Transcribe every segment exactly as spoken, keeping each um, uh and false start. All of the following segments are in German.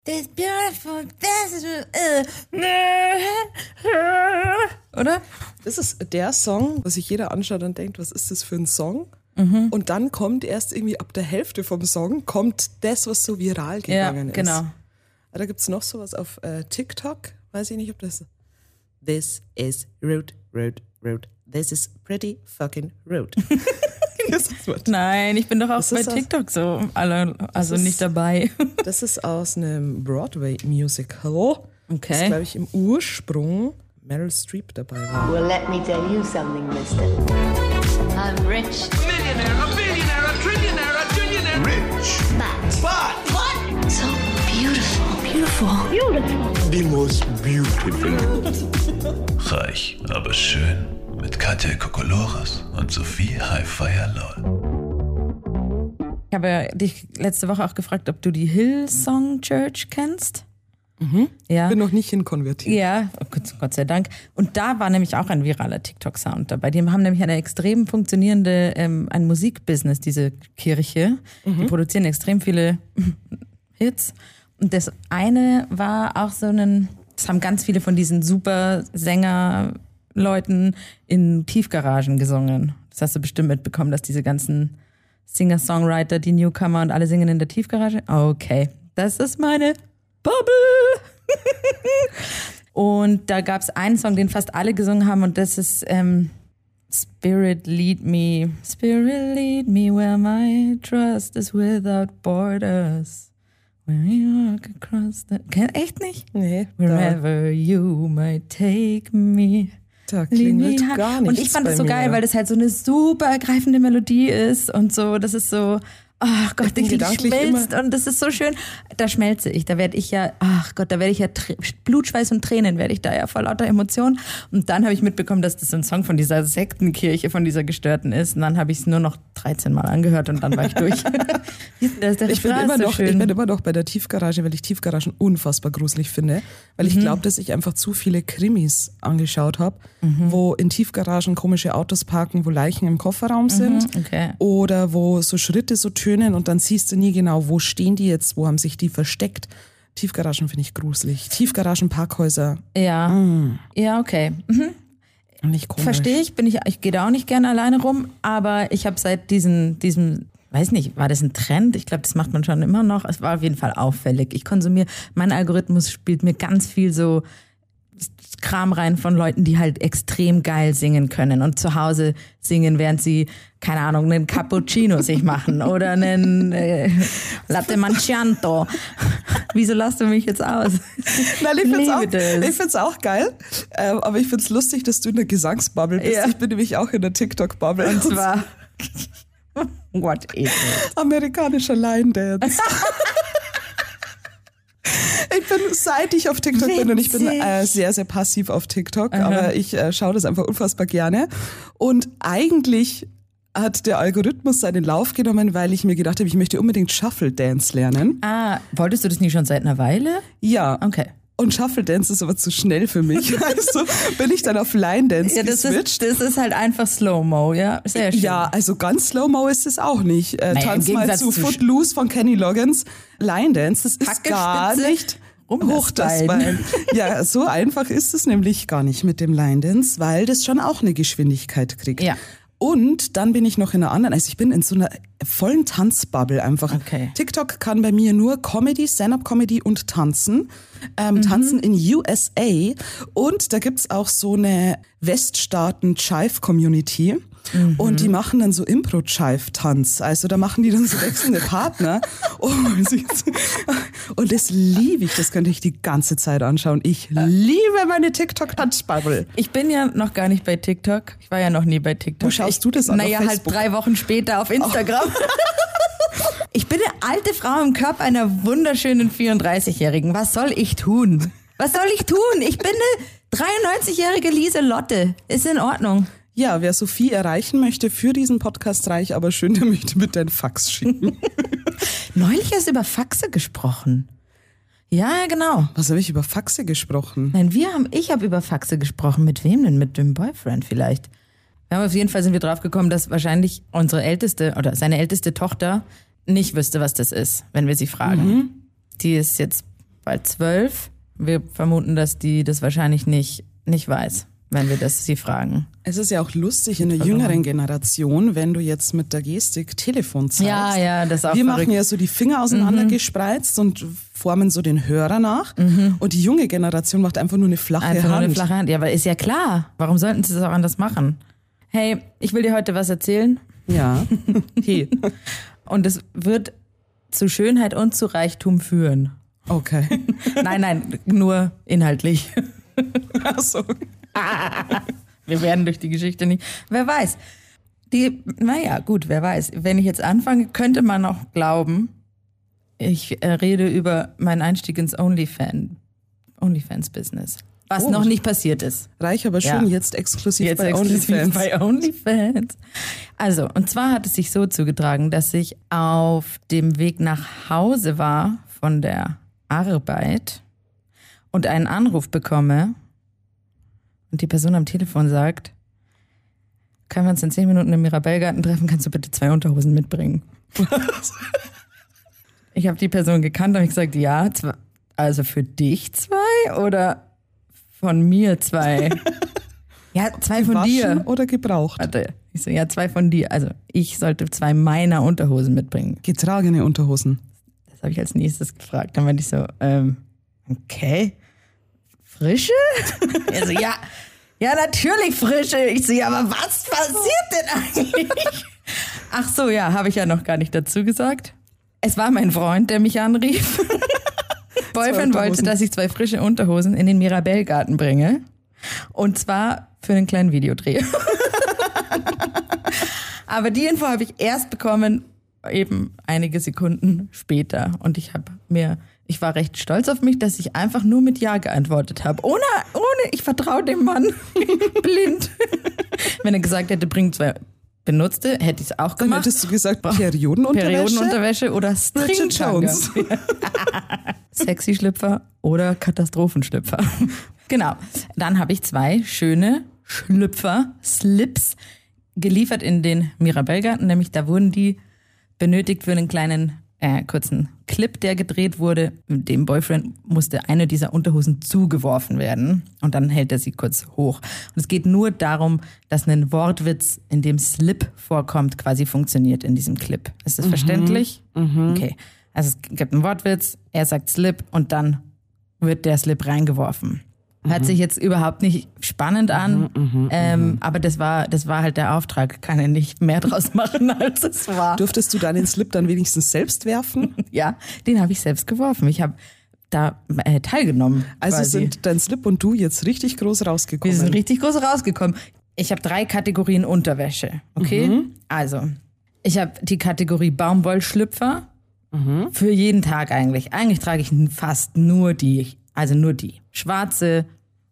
This beautiful, this is, uh, oder? Das ist der Song, wo sich jeder anschaut und denkt, was ist das für ein Song? Mhm. Und dann kommt erst irgendwie ab der Hälfte vom Song, kommt das, was so viral gegangen ja, genau. ist. Aber da gibt es noch sowas auf äh, TikTok, weiß ich nicht, ob das... This is rude, rude, rude. This is pretty fucking rude. Nein, ich bin doch auch bei TikTok aus, so, alle, also ist, nicht dabei. Das ist aus einem Broadway-Musical. Okay. Das, glaube ich, im Ursprung Meryl Streep dabei war. Well, let me tell you something, mister. I'm rich. Millionaire, a billionaire, a trillionaire, a trillionaire. Rich. But. But. What? So beautiful. Beautiful. Beautiful. The most beautiful. Reich, aber schön. Mit Katja Kokolores und Sophie Highfire Lol. Ich habe ja dich letzte Woche auch gefragt, ob du die Hillsong Church kennst. Mhm. Ja. Bin noch nicht hinkonvertiert. Ja, oh Gott, Gott sei Dank. Und da war nämlich auch ein viraler TikTok-Sound dabei. Die haben nämlich eine extrem funktionierende, ähm, ein Musikbusiness, diese Kirche. Mhm. Die produzieren extrem viele Hits. Und das eine war auch so ein, das haben ganz viele von diesen super Sänger Leuten in Tiefgaragen gesungen. Das hast du bestimmt mitbekommen, dass diese ganzen Singer-Songwriter, die Newcomer und alle singen in der Tiefgarage. Okay, das ist meine Bubble. Und da gab es einen Song, den fast alle gesungen haben und das ist ähm, Spirit lead me, Spirit lead me where my trust is without borders. Where you walk across the... Echt nicht? Nee. Wherever you might take me. Da klingelt gar nichts. Und ich fand das so geil, mir. Weil das halt so eine super ergreifende Melodie ist und so, das ist so, ach Gott, die schmelzt und das ist so schön. Da schmelze ich, da werde ich ja, ach Gott, da werde ich ja, Blut, Schweiß und Tränen werde ich da ja vor lauter Emotionen. Und dann habe ich mitbekommen, dass das so ein Song von dieser Sektenkirche, von dieser Gestörten ist. Und dann habe ich es nur noch dreizehn Mal angehört und dann war ich durch. das ist der ich, bin immer so noch, schön. ich bin immer noch bei der Tiefgarage, weil ich Tiefgaragen unfassbar gruselig finde. Weil ich mhm. glaube, dass ich einfach zu viele Krimis angeschaut habe, mhm. wo in Tiefgaragen komische Autos parken, wo Leichen im Kofferraum sind. Mhm, okay. Oder wo so Schritte so tönen und dann siehst du nie genau, wo stehen die jetzt, wo haben sich die versteckt. Tiefgaragen finde ich gruselig. Tiefgaragen, Parkhäuser. Ja, mm. ja, okay. Mhm. Nicht komisch. Verstehe ich, bin ich, ich gehe da auch nicht gerne alleine rum, aber ich habe seit diesem, diesem, weiß nicht, war das ein Trend? Ich glaube, das macht man schon immer noch. Es war auf jeden Fall auffällig. Ich konsumiere, mein Algorithmus spielt mir ganz viel so Kram rein von Leuten, die halt extrem geil singen können und zu Hause singen, während sie, keine Ahnung, einen Cappuccino sich machen oder einen äh, Latte Macchiato. Wieso lasst du mich jetzt aus? Nein, ich finde es auch, find's auch geil, ähm, aber ich finde es lustig, dass du in der Gesangsbubble bist. Ja. Ich bin nämlich auch in der TikTok-Bubble. Und zwar what is it? Amerikanischer Line Dance. Ich bin, seit ich auf TikTok Witzig. bin, und ich bin äh, sehr, sehr passiv auf TikTok, Aha. aber ich äh, schaue das einfach unfassbar gerne. Und eigentlich hat der Algorithmus seinen Lauf genommen, weil ich mir gedacht habe, ich möchte unbedingt Shuffle Dance lernen. Ah, wolltest du das nicht schon seit einer Weile? Ja. Okay. Und Shuffle Dance ist aber zu schnell für mich. Also bin ich dann auf Line Dance ja, das geswitcht. Ist, das ist halt einfach Slow-Mo, ja. Sehr schön. Ja, also ganz Slow-Mo ist es auch nicht. Äh, naja, Tanz mal zu Footloose von Kenny Loggins. Line Dance, das ist gar nicht hoch das Bein. Ja, so einfach ist es nämlich gar nicht mit dem Line Dance, weil das schon auch eine Geschwindigkeit kriegt. Ja. Und dann bin ich noch in einer anderen, also ich bin in so einer vollen Tanzbubble einfach. Okay. TikTok kann bei mir nur Comedy, Stand-up-Comedy und Tanzen. Ähm, mhm. Tanzen in U S A. Und da gibt's auch so eine Weststaaten-Jive-Community. Mhm. Und die machen dann so Impro-Jive-Tanz. Also da machen die dann so wechselnde Partner. Und das liebe ich, das könnte ich die ganze Zeit anschauen. Ich liebe meine TikTok-Tanzbubble. Ich bin ja noch gar nicht bei TikTok. Ich war ja noch nie bei TikTok. Wo schaust ich, du das an? Naja, halt drei Wochen später auf Instagram. Oh. Ich bin eine alte Frau im Körper einer wunderschönen vierunddreißigjährigen. Was soll ich tun? Was soll ich tun? Ich bin eine dreiundneunzigjährige Lieselotte. Ist in Ordnung. Ja, wer Sophie erreichen möchte für diesen Podcast Reich aber schön, der möchte mit deinen Fax schicken. Neulich hast du über Faxe gesprochen. Ja, genau. Was habe ich über Faxe gesprochen? Nein, wir haben, ich habe über Faxe gesprochen. Mit wem denn? Mit dem Boyfriend vielleicht. Wir haben auf jeden Fall sind wir drauf gekommen, dass wahrscheinlich unsere älteste oder seine älteste Tochter nicht wüsste, was das ist, wenn wir sie fragen. Mhm. Die ist jetzt bald zwölf. Wir vermuten, dass die das wahrscheinlich nicht, nicht weiß, wenn wir das sie fragen. Es ist ja auch lustig in der jüngeren Generation, wenn du jetzt mit der Gestik Telefon zeigst. Ja, ja, das ist auch Wir verrückt. machen ja so die Finger auseinander mhm. gespreizt und formen so den Hörer nach. Mhm. Und die junge Generation macht einfach nur eine flache einfach Hand. Nur eine flache Hand. Ja, aber ist ja klar. Warum sollten sie das auch anders machen? Hey, ich will dir heute was erzählen. Ja. Hey. Und es wird zu Schönheit und zu Reichtum führen. Okay. Nein, nein, nur inhaltlich. Ach so. Wir werden durch die Geschichte nicht. Wer weiß. Die, naja, gut, wer weiß. Wenn ich jetzt anfange, könnte man auch glauben, ich äh, rede über meinen Einstieg ins Onlyfan, OnlyFans-Business. Was oh. noch nicht passiert ist. Reich, aber schön, Ja. jetzt exklusiv Jetzt bei exklusiv OnlyFans. bei OnlyFans. Also, und zwar hat es sich so zugetragen, dass ich auf dem Weg nach Hause war von der Arbeit und einen Anruf bekomme und die Person am Telefon sagt, können wir uns in zehn Minuten im Mirabellgarten treffen, kannst du bitte zwei Unterhosen mitbringen? Was? Ich habe die Person gekannt und ich gesagt, ja, zwei, also für dich zwei oder von mir zwei? Ja, zwei von Gewaschen dir. oder gebraucht? Warte, ich so, ja, zwei von dir. Also ich sollte zwei meiner Unterhosen mitbringen. Getragene Unterhosen. Das habe ich als nächstes gefragt. Dann meinte ich so, ähm, okay, frische? Er so, ja, ja, natürlich frische. Ich so, ja, aber was passiert denn eigentlich? Ach so, ja, habe ich ja noch gar nicht dazu gesagt. Es war mein Freund, der mich anrief. Boyfriend wollte, dass ich zwei frische Unterhosen in den Mirabellgarten bringe. Und zwar für einen kleinen Videodreh. Aber die Info habe ich erst bekommen, eben einige Sekunden später. Und ich habe mir, ich war recht stolz auf mich, dass ich einfach nur mit Ja geantwortet habe. Ohne, ohne, ich vertraue dem Mann. Blind. Wenn er gesagt hätte, bring zwei benutzte, hätte ich es auch Dann gemacht. hättest du gesagt, Periodenunterwäsche? Periodenunterwäsche oder Bridget Jones. Sexy-Schlüpfer oder Katastrophenschlüpfer. Genau. Dann habe ich zwei schöne Schlüpfer, Slips, geliefert in den Mirabellgarten. Nämlich da wurden die benötigt für einen kleinen, äh, kurzen Clip, der gedreht wurde. Dem Boyfriend musste eine dieser Unterhosen zugeworfen werden. Und dann hält er sie kurz hoch. Und es geht nur darum, dass ein Wortwitz, in dem Slip vorkommt, quasi funktioniert in diesem Clip. Ist das mhm. verständlich? Mhm. Okay. Also es gibt einen Wortwitz, er sagt Slip und dann wird der Slip reingeworfen. Hört mhm. sich jetzt überhaupt nicht spannend an, mhm, mh, ähm, mh. aber das war, das war halt der Auftrag. Kann er nicht mehr draus machen, als es war. Durftest du dann den Slip dann wenigstens selbst werfen? Ja, den habe ich selbst geworfen. Ich habe da äh, teilgenommen. Also quasi. Sind dein Slip und du jetzt richtig groß rausgekommen? Wir sind richtig groß rausgekommen. Ich habe drei Kategorien Unterwäsche, okay? Mhm. Also, ich habe die Kategorie Baumwollschlüpfer. Mhm. Für jeden Tag eigentlich. Eigentlich trage ich fast nur die, also nur die. Schwarze,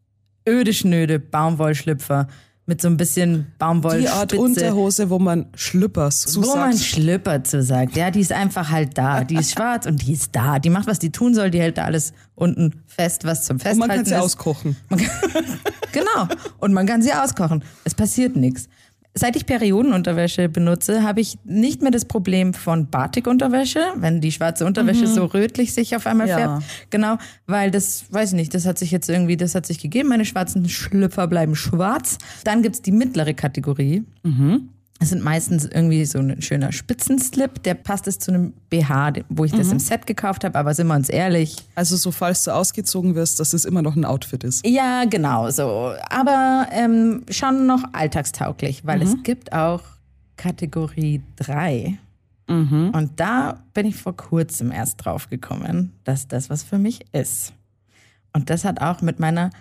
öde Schnöde Baumwollschlüpfer mit so ein bisschen Baumwollspitze. Die Art Unterhose, wo man Schlüpper zu Wo sagt. man Schlüpper zu sagt. Ja, die ist einfach halt da. Die ist schwarz und die ist da. Die macht, was die tun soll. Die hält da alles unten fest, was zum Festhalten ist. Und man kann sie ist. auskochen. Man kann, genau. Und man kann sie auskochen. Es passiert nichts. Seit ich Periodenunterwäsche benutze, habe ich nicht mehr das Problem von Batikunterwäsche, wenn die schwarze Unterwäsche mhm. so rötlich sich auf einmal ja. färbt. Genau, weil das, weiß ich nicht, das hat sich jetzt irgendwie, das hat sich gegeben. Meine schwarzen Schlüpfer bleiben schwarz. Dann gibt's die mittlere Kategorie. Mhm. Das sind meistens irgendwie so ein schöner Spitzenslip, der passt es zu einem B H, wo ich das mhm. im Set gekauft habe, aber sind wir uns ehrlich. Also so, falls du ausgezogen wirst, dass es immer noch ein Outfit ist. Ja, genau so. Aber ähm, schon noch alltagstauglich, weil mhm. es gibt auch Kategorie drei. Mhm. Und da bin ich vor kurzem erst drauf gekommen, dass das was für mich ist. Und das hat auch mit meiner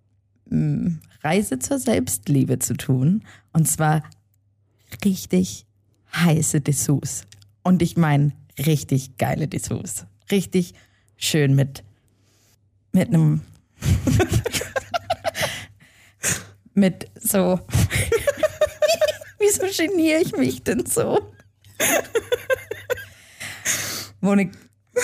mh, Reise zur Selbstliebe zu tun. Und zwar richtig heiße Dessous. Und ich meine richtig geile Dessous. Richtig schön mit mit einem mit so wieso geniere ich mich denn so? Wo ne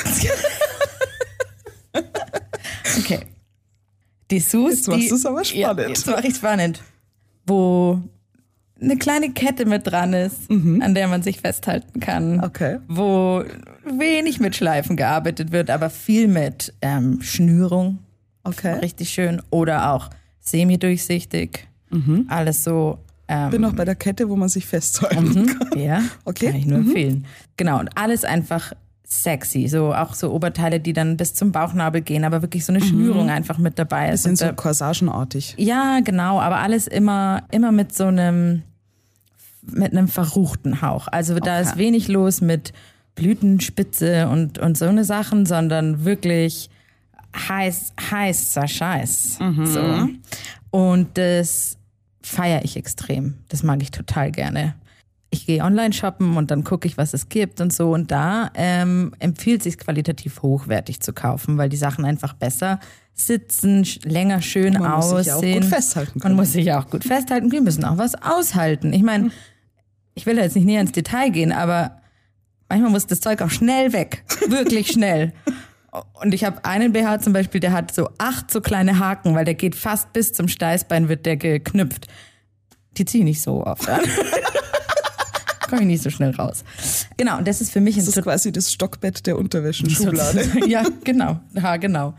Okay. Dessous. Jetzt machst du es aber spannend. Ja, jetzt mache ich spannend. Wo eine kleine Kette mit dran ist, mhm. an der man sich festhalten kann. Okay. Wo wenig mit Schleifen gearbeitet wird, aber viel mit ähm, Schnürung. Okay. Richtig schön. Oder auch semi-durchsichtig. Mhm. Alles so. Ähm, Bin noch bei der Kette, wo man sich festhalten mhm. kann. Ja, okay. Kann ich nur mhm. empfehlen. Genau, und alles einfach sexy. So auch so Oberteile, die dann bis zum Bauchnabel gehen, aber wirklich so eine mhm. Schnürung einfach mit dabei ist. Das sind so da, corsagenartig. Ja, genau, aber alles immer, immer mit so einem, mit einem verruchten Hauch. Also da okay. ist wenig los mit Blütenspitze und, und so eine Sachen, sondern wirklich heiß, heißer Scheiß. Mhm. So. Und das feiere ich extrem. Das mag ich total gerne. Ich gehe online shoppen und dann gucke ich, was es gibt und so. Und da ähm, empfiehlt sich qualitativ hochwertig zu kaufen, weil die Sachen einfach besser sitzen, länger schön man aussehen. Man muss sich auch gut festhalten können. Man muss sich auch gut festhalten können. Wir müssen auch was aushalten. Ich meine, ich will jetzt nicht näher ins Detail gehen, aber manchmal muss das Zeug auch schnell weg. Wirklich schnell. Und ich habe einen B H zum Beispiel, der hat so acht so kleine Haken, weil der geht fast bis zum Steißbein, wird der geknüpft. Die ziehe ich nicht so oft an. Komme ich nicht so schnell raus. Genau, und das ist für mich... Das ist quasi das Stockbett der Unterwäschenschublade. Ja, genau. Ja, genau.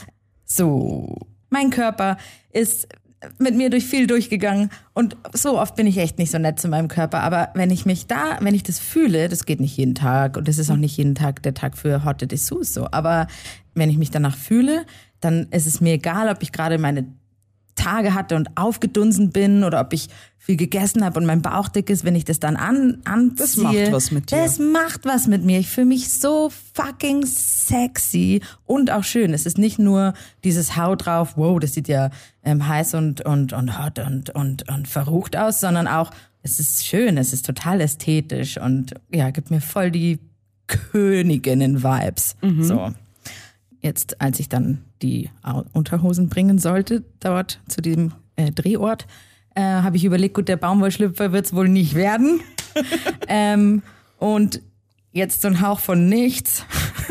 So, mein Körper ist mit mir durch viel durchgegangen und so oft bin ich echt nicht so nett zu meinem Körper, aber wenn ich mich da, wenn ich das fühle, das geht nicht jeden Tag und das ist auch nicht jeden Tag der Tag für Hotte Dessous so, aber wenn ich mich danach fühle, dann ist es mir egal, ob ich gerade meine Tage hatte und aufgedunsen bin oder ob ich viel gegessen habe und mein Bauch dick ist, wenn ich das dann an, anziehe. Das macht was mit dir. Das macht was mit mir. Ich fühle mich so fucking sexy und auch schön. Es ist nicht nur dieses Haut drauf, wow, das sieht ja ähm, heiß und, und, und hot und, und, und verrucht aus, sondern auch, es ist schön, es ist total ästhetisch und ja, gibt mir voll die Königinnen-Vibes. Mhm. So. Jetzt, als ich dann die Unterhosen bringen sollte, dort zu diesem äh, Drehort, äh, habe ich überlegt, gut, der Baumwollschlüpfer wird es wohl nicht werden. ähm, und jetzt so ein Hauch von nichts.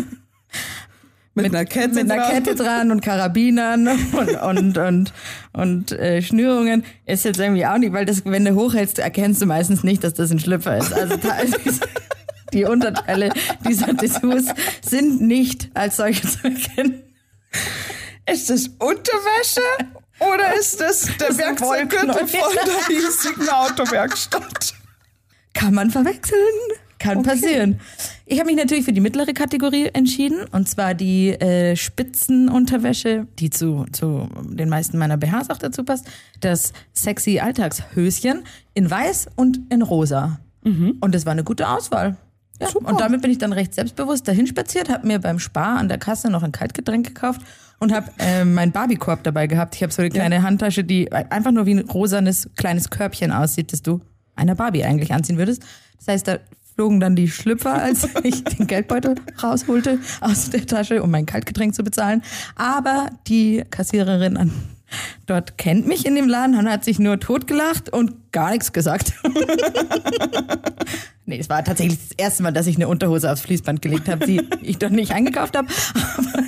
mit, mit einer Kette mit einer dran. Kette dran und Karabinern und, und, und, und äh, Schnürungen ist jetzt irgendwie auch nicht, weil das, wenn du hochhältst, erkennst du meistens nicht, dass das ein Schlüpfer ist. Also da ist die Unterteile dieser Dessous sind nicht als solche zu erkennen. Ist das Unterwäsche oder ist das der das Werkzeuggürtel von der hiesigen Autowerkstatt? Kann man verwechseln. Kann okay. passieren. Ich habe mich natürlich für die mittlere Kategorie entschieden, und zwar die äh, Spitzenunterwäsche, die zu, zu den meisten meiner B Hs auch dazu passt. Das sexy Alltagshöschen in weiß und in rosa. Mhm. Und das war eine gute Auswahl. Ja, und damit bin ich dann recht selbstbewusst dahin spaziert, habe mir beim Spar an der Kasse noch ein Kaltgetränk gekauft und habe äh, meinen Barbie-Korb dabei gehabt. Ich habe so eine kleine ja. Handtasche, die einfach nur wie ein rosanes kleines Körbchen aussieht, das du einer Barbie eigentlich anziehen würdest. Das heißt, da flogen dann die Schlüpfer, als ich den Geldbeutel rausholte aus der Tasche, um mein Kaltgetränk zu bezahlen. Aber die Kassiererin an dort kennt mich in dem Laden und hat sich nur totgelacht und gar nichts gesagt. Nee, es war tatsächlich das erste Mal, dass ich eine Unterhose aufs Fließband gelegt habe, die ich doch nicht eingekauft habe. Aber,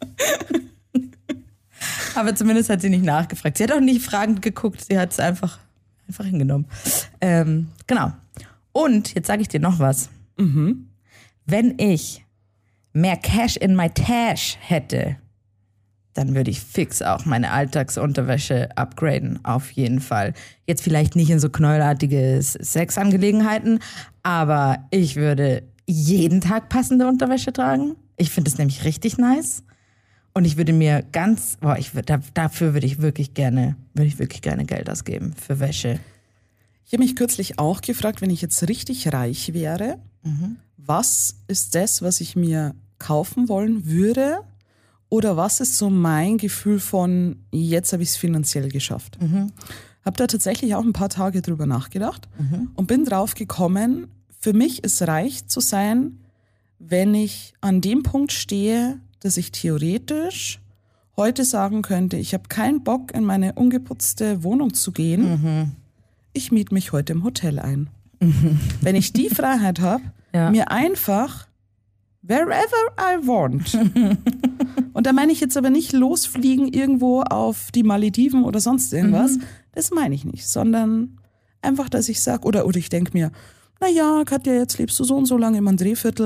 aber zumindest hat sie nicht nachgefragt. Sie hat auch nicht fragend geguckt, sie hat es einfach, einfach hingenommen. Ähm, genau. Und jetzt sage ich dir noch was. Mhm. Wenn ich mehr Cash in my Tash hätte, dann würde ich fix auch meine Alltagsunterwäsche upgraden, auf jeden Fall. Jetzt vielleicht nicht in so knäulartige Sexangelegenheiten, aber ich würde jeden Tag passende Unterwäsche tragen. Ich finde es nämlich richtig nice. Und ich würde mir ganz, boah, ich würde, dafür würde ich wirklich gerne, würde ich wirklich gerne Geld ausgeben für Wäsche. Ich habe mich kürzlich auch gefragt, wenn ich jetzt richtig reich wäre, mhm. was ist das, was ich mir kaufen wollen würde? Oder was ist so mein Gefühl von, jetzt habe ich es finanziell geschafft? Mhm. Habe da tatsächlich auch ein paar Tage drüber nachgedacht mhm. und bin drauf gekommen, für mich ist reich zu sein, wenn ich an dem Punkt stehe, dass ich theoretisch heute sagen könnte, ich habe keinen Bock, in meine ungeputzte Wohnung zu gehen. Mhm. Ich miete mich heute im Hotel ein. Mhm. Wenn ich die Freiheit habe, ja. mir einfach wherever I want. Und da meine ich jetzt aber nicht losfliegen irgendwo auf die Malediven oder sonst irgendwas. Mhm. Das meine ich nicht, sondern einfach, dass ich sage, oder, oder ich denke mir, na ja, Katja, jetzt lebst du so und so lange im Drehviertel,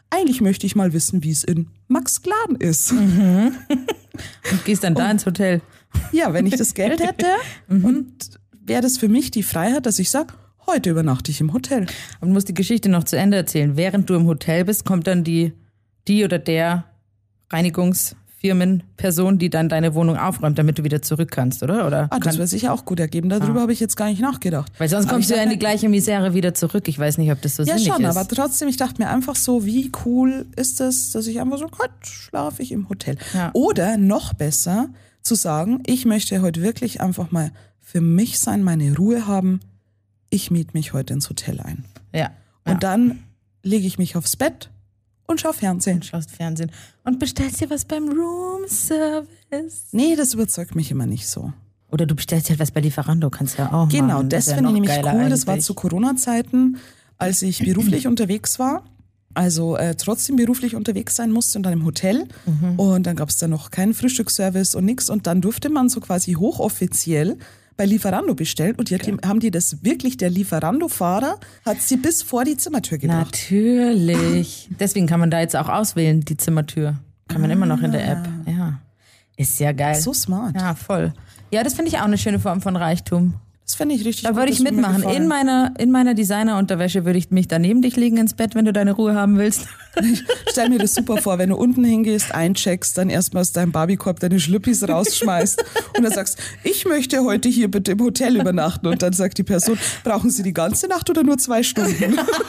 eigentlich möchte ich mal wissen, wie es in Maxglan ist. Und gehst dann da ins Hotel. Ja, wenn ich das Geld hätte und wäre das für mich die Freiheit, dass ich sage, heute übernachte ich im Hotel. Und du musst die Geschichte noch zu Ende erzählen. Während du im Hotel bist, kommt dann die, die oder der Reinigungsfirmenperson, die dann deine Wohnung aufräumt, damit du wieder zurück kannst, oder? oder Ah, das kann, wird sicher auch gut ergeben. Darüber Ah. habe ich jetzt gar nicht nachgedacht. weil sonst Aber kommst ich du ja in die dachte- gleiche Misere wieder zurück. Ich weiß nicht, ob das so Ja, sinnig schon, ist. aber trotzdem, ich dachte mir einfach so, wie cool ist es, dass ich einfach so, heute schlafe ich im Hotel. Ja. Oder noch besser, zu sagen, ich möchte heute wirklich einfach mal für mich sein, meine Ruhe haben. Ich miete mich heute ins Hotel ein. ja. Und ja. dann lege ich mich aufs Bett und schaue Fernsehen. schaust Fernsehen und bestellst dir was beim Roomservice. Nee, das überzeugt mich immer nicht so. Oder du bestellst halt was bei Lieferando, kannst ja auch Genau, machen. das ist ja finde ich noch nämlich geiler cool. Das war eigentlich. zu Corona-Zeiten, als ich beruflich unterwegs war. Also äh, trotzdem beruflich unterwegs sein musste und dann im Hotel. Mhm. Und dann gab es da noch keinen Frühstücksservice und nix. Und dann durfte man so quasi hochoffiziell bei Lieferando bestellen. Und die hat, die, haben die das wirklich, der Lieferando-Fahrer hat sie bis vor die Zimmertür gebracht. Natürlich. Deswegen kann man da jetzt auch auswählen, die Zimmertür. Kann man immer noch in der App. Ja. Ist ja geil. So smart. Ja, voll. Ja, das finde ich auch eine schöne Form von Reichtum. Das fände ich richtig Da gut. würde ich das würde mir mitmachen. gefallen. In meiner, in meiner Designer-Unterwäsche würde ich mich da neben dich legen ins Bett, wenn du deine Ruhe haben willst. Stell mir das super vor, wenn du unten hingehst, eincheckst, dann erstmal aus deinem Barbiekorb deine Schlüppis rausschmeißt und dann sagst, ich möchte heute hier bitte im Hotel übernachten. Und dann sagt die Person, brauchen Sie die ganze Nacht oder nur zwei Stunden?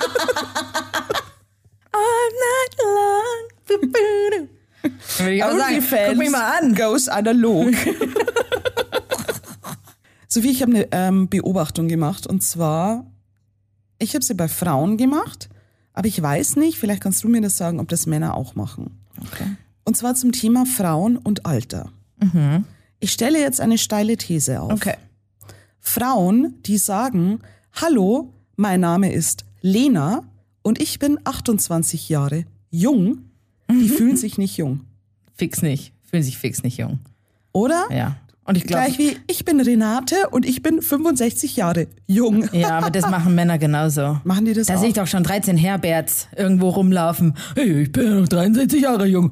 All night long. Würde ich auch sagen, OnlyFans guck mich mal an. goes analog. Sophie, ich habe eine ähm, Beobachtung gemacht und zwar, ich habe sie bei Frauen gemacht, aber ich weiß nicht, vielleicht kannst du mir das sagen, ob das Männer auch machen. Okay. Und zwar zum Thema Frauen und Alter. Ich stelle jetzt eine steile These auf. Okay. Frauen, die sagen, hallo, mein Name ist Lena und ich bin achtundzwanzig Jahre jung, die fühlen sich nicht jung. Fix nicht. Fühlen sich fix nicht jung. Oder? Ja. Und ich glaube, Gleich wie, ich bin Renate und ich bin fünfundsechzig Jahre jung. ja, aber das machen Männer genauso. Machen die das Da auch? sehe ich doch schon dreizehn Herberts irgendwo rumlaufen. Hey, ich bin ja noch dreiundsechzig Jahre jung.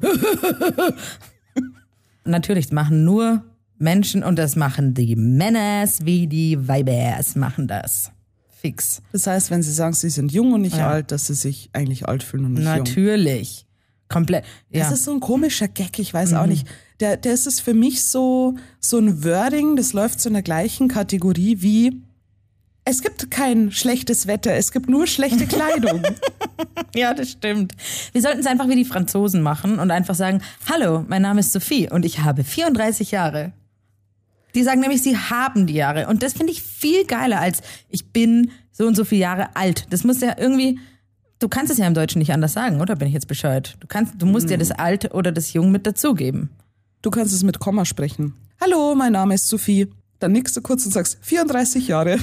Natürlich, das machen nur Menschen und das machen die Männers wie die Weibers machen das. Fix. Das heißt, wenn sie sagen, sie sind jung und nicht Ja. alt, dass sie sich eigentlich alt fühlen und nicht jung. Natürlich. Komplett. Ja. Das ist so ein komischer Gag, ich weiß auch nicht. Der, der ist es für mich so, so ein Wording, das läuft so in der gleichen Kategorie wie, es gibt kein schlechtes Wetter, es gibt nur schlechte Kleidung. Ja, das stimmt. Wir sollten es einfach wie die Franzosen machen und einfach sagen, hallo, mein Name ist Sophie und ich habe vierunddreißig Jahre. Die sagen nämlich, sie haben die Jahre. Und das finde ich viel geiler als, ich bin so und so viele Jahre alt. Das muss ja irgendwie, du kannst es ja im Deutschen nicht anders sagen, oder? Bin ich jetzt bescheuert? Du kannst, du musst ja das Alt oder das Jung mit dazugeben. Du kannst es mit Komma sprechen. Hallo, mein Name ist Sophie. Dann nickst du kurz und sagst, vierunddreißig Jahre.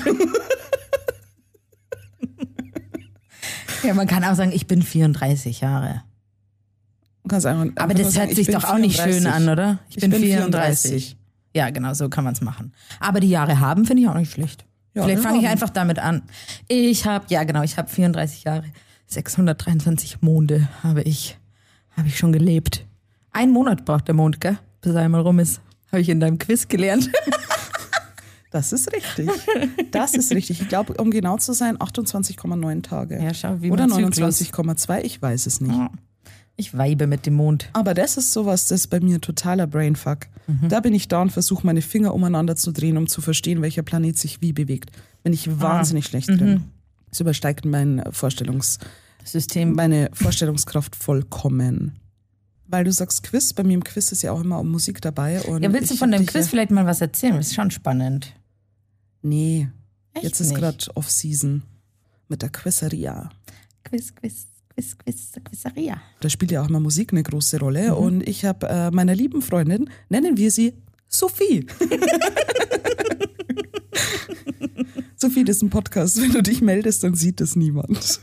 Ja, man kann auch sagen, ich bin vierunddreißig Jahre. Du kannst einfach, Aber einfach das sagen, hört ich sich bin doch auch nicht schön vierunddreißig. an, oder? Ich bin vierunddreißig. Ja, genau, so kann man es machen. Aber die Jahre haben, finde ich auch nicht schlecht. Ja, Vielleicht wir fange ich haben. einfach damit an. Ich habe, ja genau, ich habe vierunddreißig Jahre, sechshundertdreiundzwanzig Monde habe ich, habe ich schon gelebt. Ein Monat braucht der Mond, gell? Bis er einmal rum ist. Habe ich in deinem Quiz gelernt. Das ist richtig. Das ist richtig. Ich glaube, um genau zu sein, achtundzwanzig Komma neun Tage. Ja, schau, wie Oder mein Zyklus. neunundzwanzig Komma zwei, ich weiß es nicht. Ja. Ich weibe mit dem Mond. Aber das ist sowas, das ist bei mir totaler Brainfuck. Mhm. Da bin ich da und versuche meine Finger umeinander zu drehen, um zu verstehen, welcher Planet sich wie bewegt. Bin ich Ah. wahnsinnig schlecht Mhm. drin. Das übersteigt mein Vorstellungs, System. meine Vorstellungskraft vollkommen. Weil du sagst Quiz, bei mir im Quiz ist ja auch immer Musik dabei. Und Ja, willst du ich von hab dem dich Quiz ja- vielleicht mal was erzählen? Das ist schon spannend. Nee, Echt jetzt ist nicht? gerade Off-Season mit der Quizzeria. Quiz, Quiz, Quiz, Quiz, Quizzeria. Da spielt ja auch immer Musik eine große Rolle. Mhm. Und ich habe äh, meiner lieben Freundin, nennen wir sie Sophie. Sophie, das ist ein Podcast. Wenn du dich meldest, dann sieht das niemand.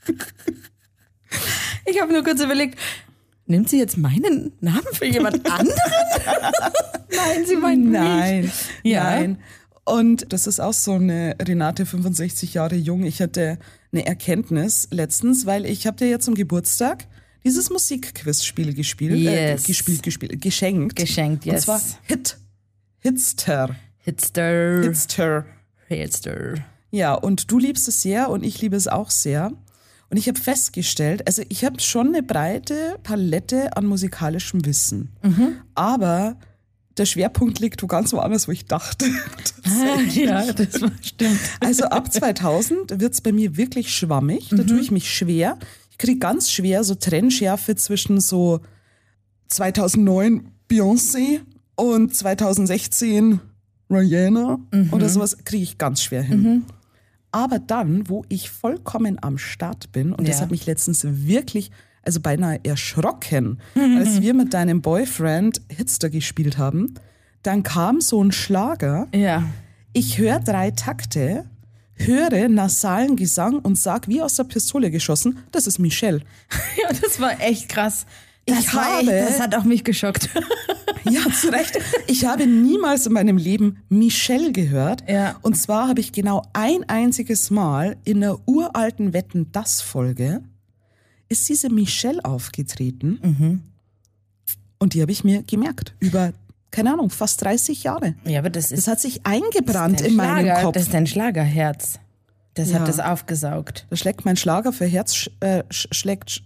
Ich habe nur kurz überlegt, nimmt sie jetzt meinen Namen für jemand anderen? Nein, sie meint Nein, mich. Ja. nein. Und das ist auch so eine Renate, fünfundsechzig Jahre jung. Ich hatte eine Erkenntnis letztens, weil ich habe dir ja zum Geburtstag dieses Musikquizspiel gespielt, Yes. äh, gespielt, gespielt, geschenkt. Geschenkt, yes. Und zwar Hit, Hitster, Hitster. Hitster. Hitster. Ja, und du liebst es sehr und ich liebe es auch sehr. Und ich habe festgestellt, also ich habe schon eine breite Palette an musikalischem Wissen. Mhm. Aber der Schwerpunkt liegt wo ganz woanders, wo ich dachte. Ja, das war, stimmt. Also ab zweitausend wird's bei mir wirklich schwammig. Da tue ich mich schwer. Ich kriege ganz schwer so Trennschärfe zwischen so zweitausendneun Beyoncé und zweitausendsechzehn Rihanna oder sowas, kriege ich ganz schwer hin. Aber dann, wo ich vollkommen am Start bin, und das Ja. hat mich letztens wirklich, also beinahe erschrocken, als wir mit deinem Boyfriend Hitster gespielt haben, dann kam so ein Schlager. Ja. Ich höre drei Takte, höre nasalen Gesang und sag wie aus der Pistole geschossen, das ist Michelle. Ja, das war echt krass. Das, Ich war habe- echt, das hat auch mich geschockt. Ja, zu Recht. Ich habe niemals in meinem Leben Michelle gehört. Ja. Und zwar habe ich genau ein einziges Mal in einer uralten Wetten-Das-Folge ist diese Michelle aufgetreten. Mhm. Und die habe ich mir gemerkt. Über, keine Ahnung, fast dreißig Jahre. Ja, aber das ist Das hat sich eingebrannt dein in meinem Schlager, Kopf. Das ist dein Schlagerherz. Das Ja. hat das aufgesaugt. Da schlägt mein Schlager für Herz, sch, äh, sch, schlägt, sch,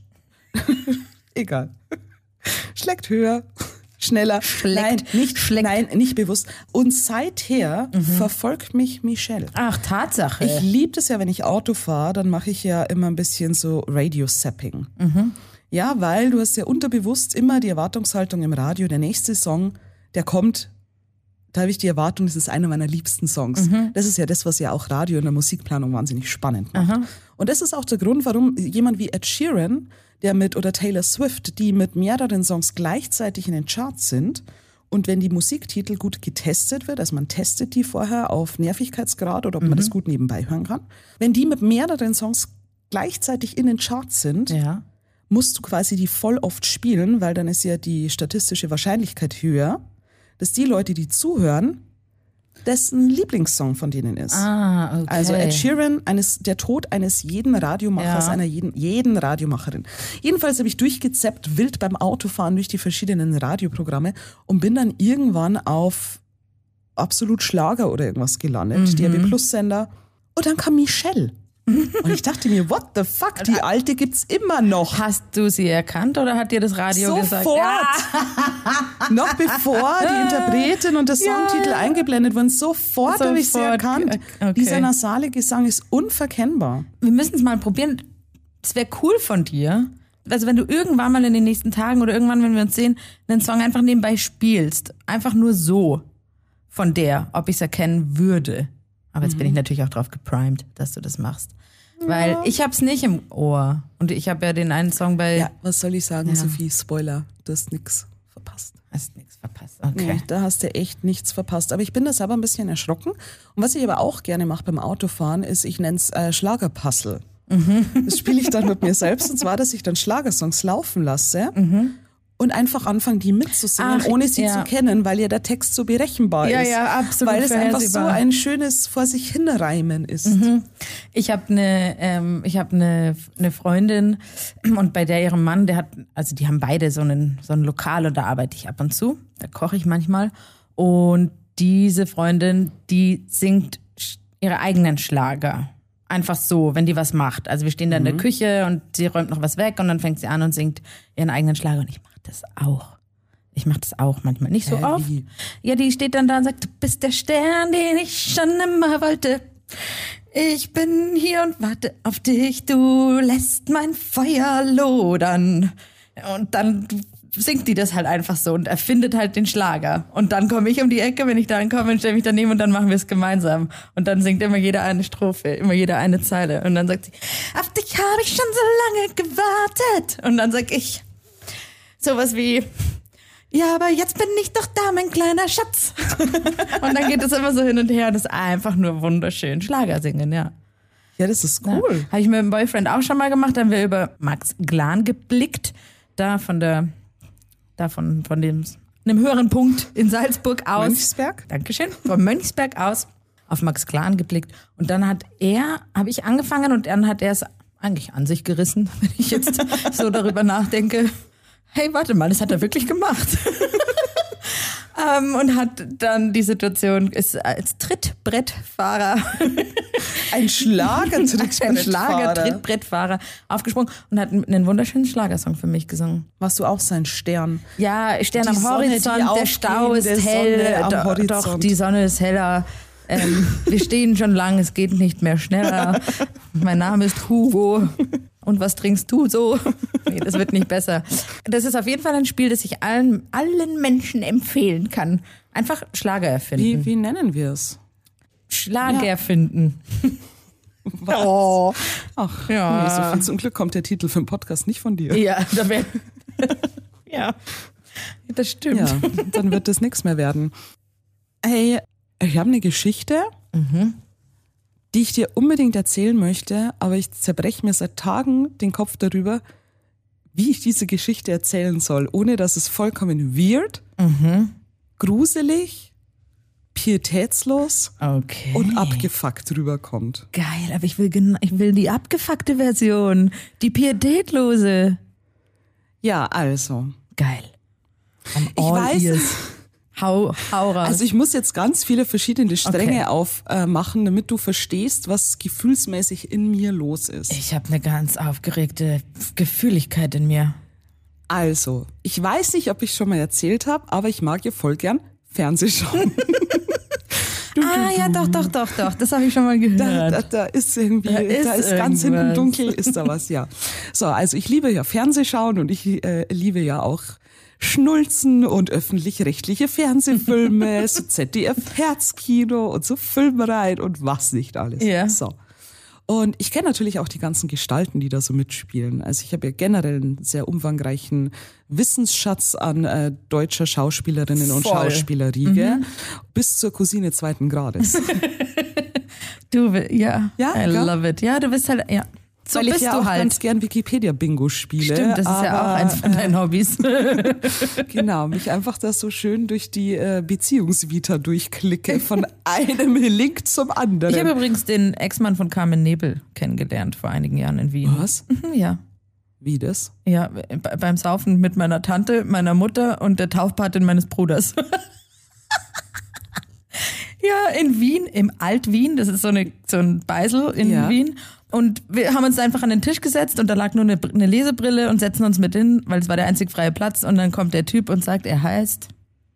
egal, schlägt höher, schneller. Schlägt, nein, nicht, schlägt. nein, nicht bewusst. Und seither verfolgt mich Michelle. Ach, Tatsache. Ich liebe das ja, wenn ich Auto fahre, dann mache ich ja immer ein bisschen so Radio-Zapping. Ja, weil du hast ja unterbewusst immer die Erwartungshaltung im Radio, der nächste Song, der kommt, da habe ich die Erwartung, das ist einer meiner liebsten Songs. Das ist ja das, was ja auch Radio in der Musikplanung wahnsinnig spannend macht. Und das ist auch der Grund, warum jemand wie Ed Sheeran, der mit, oder Taylor Swift, die mit mehreren Songs gleichzeitig in den Charts sind, und wenn die Musiktitel gut getestet wird, also man testet die vorher auf Nervigkeitsgrad oder ob man das gut nebenbei hören kann, wenn die mit mehreren Songs gleichzeitig in den Charts sind, ja. musst du quasi die voll oft spielen, weil dann ist ja die statistische Wahrscheinlichkeit höher, dass die Leute, die zuhören, dessen Lieblingssong von denen ist. Ah, okay. Also Ed Sheeran, eines, der Tod eines jeden Radiomachers, Ja. einer jeden, jeden Radiomacherin. Jedenfalls habe ich durchgezappt, wild beim Autofahren durch die verschiedenen Radioprogramme und bin dann irgendwann auf Absolut Schlager oder irgendwas gelandet, Mhm. D R B Plus Sender. Und dann kam Michelle. Und ich dachte mir, what the fuck, die alte gibt's immer noch. Hast du sie erkannt oder hat dir das Radio gesagt? Sofort! Ja. Noch bevor die Interpretin und der Songtitel eingeblendet wurden, sofort, habe ich sie Sofort. erkannt. Okay. Dieser nasale Gesang ist unverkennbar. Wir müssen es mal probieren. Es wäre cool von dir. Also wenn du irgendwann mal in den nächsten Tagen oder irgendwann, wenn wir uns sehen, einen Song einfach nebenbei spielst. Einfach nur so von der, ob ich es erkennen würde. Aber jetzt bin ich natürlich auch drauf geprimed, dass du das machst. Weil ich hab's nicht im Ohr. Und ich habe ja den einen Song bei... Ja, was soll ich sagen, Ja. Sophie? Spoiler, du hast nix verpasst. Hast nichts verpasst. Okay. Nee, da hast du echt nichts verpasst. Aber ich bin da selber ein bisschen erschrocken. Und was ich aber auch gerne mache beim Autofahren, ist, ich nenne es äh, Schlagerpuzzle. Das spiele ich dann mit mir selbst. Und zwar, dass ich dann Schlagersongs laufen lasse und einfach anfange, die mitzusingen, Ach, ohne sie ja. zu kennen, weil ja der Text so berechenbar Ja, ist. ja, absolut Weil es einfach so vorhersehbar. ein schönes vor sich hinreimen ist. Ich habe eine, ähm, ich habe eine, eine Freundin und bei der ihrem Mann, der hat, also die haben beide so einen, so ein Lokal und da arbeite ich ab und zu. Da koche ich manchmal und diese Freundin, die singt sch- ihre eigenen Schlager. Einfach so, wenn die was macht. Also wir stehen da in der Küche und sie räumt noch was weg und dann fängt sie an und singt ihren eigenen Schlager und ich mache das auch. Ich mache das auch manchmal, nicht so Hä, oft. wie? Ja, die steht dann da und sagt, du bist der Stern, den ich schon immer wollte. Ich bin hier und warte auf dich, du lässt mein Feuer lodern. Und dann singt die das halt einfach so und erfindet halt den Schlager. Und dann komme ich um die Ecke, wenn ich da ankomme, und stelle mich daneben und dann machen wir es gemeinsam. Und dann singt immer jeder eine Strophe, immer jeder eine Zeile. Und dann sagt sie, auf dich habe ich schon so lange gewartet. Und dann sag ich sowas wie, ja, aber jetzt bin ich doch da, mein kleiner Schatz. Und dann geht es immer so hin und her und ist einfach nur wunderschön. Schlager singen, ja. Ja, das ist Ja. cool. Habe ich mit dem Boyfriend auch schon mal gemacht. Da haben wir über Max Glan geblickt. Da von der, da von, von dem, einem höheren Punkt in Salzburg aus. Mönchsberg? Dankeschön. Von Mönchsberg aus auf Max Glan geblickt. Und dann hat er, habe ich angefangen und dann hat er es eigentlich an sich gerissen, wenn ich jetzt so darüber nachdenke. Hey, warte mal, das hat er wirklich gemacht. um, und hat dann die Situation, ist als Trittbrettfahrer Ein Schlager-Trittbrettfahrer. Ein Schlager-Trittbrettfahrer aufgesprungen und hat einen wunderschönen Schlagersong für mich gesungen. Warst du auch sein Stern? Ja, Stern Die am Sonne, Horizont, die der Stau ist aufgehende hell, Sonne am do, Horizont. doch, die Sonne ist heller. Ähm, wir stehen schon lang, es geht nicht mehr schneller. Mein Name ist Hugo. Und was trinkst du so? Nee, das wird nicht besser. Das ist auf jeden Fall ein Spiel, das ich allen, allen Menschen empfehlen kann. Einfach Schlager erfinden. Wie, wie nennen wir es? Schlager Ja. erfinden. Was? Oh. Ach, Ja. nee, so viel zum Glück kommt der Titel für den Podcast nicht von dir. Ja, da wär, ja, das stimmt. Ja, dann wird das nichts mehr werden. Hey, ich habe eine Geschichte, Mhm. die ich dir unbedingt erzählen möchte, aber ich zerbreche mir seit Tagen den Kopf darüber, wie ich diese Geschichte erzählen soll, ohne dass es vollkommen weird, Mhm. gruselig, pietätslos Okay. und abgefuckt rüberkommt. Geil, aber ich will, gen- ich will die abgefuckte Version. Die pietätlose. Ja, also. Geil. I'm Ich all weiß- ears. Hau, hau raus. Also ich muss jetzt ganz viele verschiedene Stränge Okay. aufmachen, damit du verstehst, was gefühlsmäßig in mir los ist. ich habe eine ganz aufgeregte Gefühligkeit in mir. Also, ich weiß nicht, ob ich schon mal erzählt habe, aber ich mag ja voll gern Fernsehschauen. Ah, ja, doch, doch, doch, doch. Das habe ich schon mal Da, gehört. da, da ist irgendwie, Da da ist ist, ganz hinten irgendwas. dunkel, ist da was, ja. So, also ich liebe ja Fernsehschauen und ich äh, liebe ja auch Schnulzen und öffentlich-rechtliche Fernsehfilme, so Z D F-Herzkino und so Filmreihen und was nicht alles. Ja. So. Und ich kenne natürlich auch die ganzen Gestalten, die da so mitspielen. Also ich habe ja generell einen sehr umfangreichen Wissensschatz an äh, deutscher Schauspielerinnen und Voll. Schauspielerriege bis zur Cousine zweiten Grades. Du, wi- ja, Ja, I klar. love it. Ja, du bist halt, ja. So Weil bist ich ja du auch halt. ganz gern Wikipedia-Bingo spiele. Stimmt, das ist ja auch aber, eins von deinen Hobbys. Genau, mich einfach da so schön durch die äh, Beziehungsvita durchklicke, von einem Link zum anderen. Ich habe übrigens den Ex-Mann von Carmen Nebel kennengelernt vor einigen Jahren in Wien. Was? Mhm, Ja. Wie das? Ja, be- beim Saufen mit meiner Tante, meiner Mutter und der Taufpatin meines Bruders. Ja, in Wien, im Alt-Wien, das ist so, eine, so ein Beisel in Ja. Wien. Und wir haben uns einfach an den Tisch gesetzt und da lag nur eine, eine Lesebrille und setzen uns mit hin, weil es war der einzig freie Platz. Und dann kommt der Typ und sagt, er heißt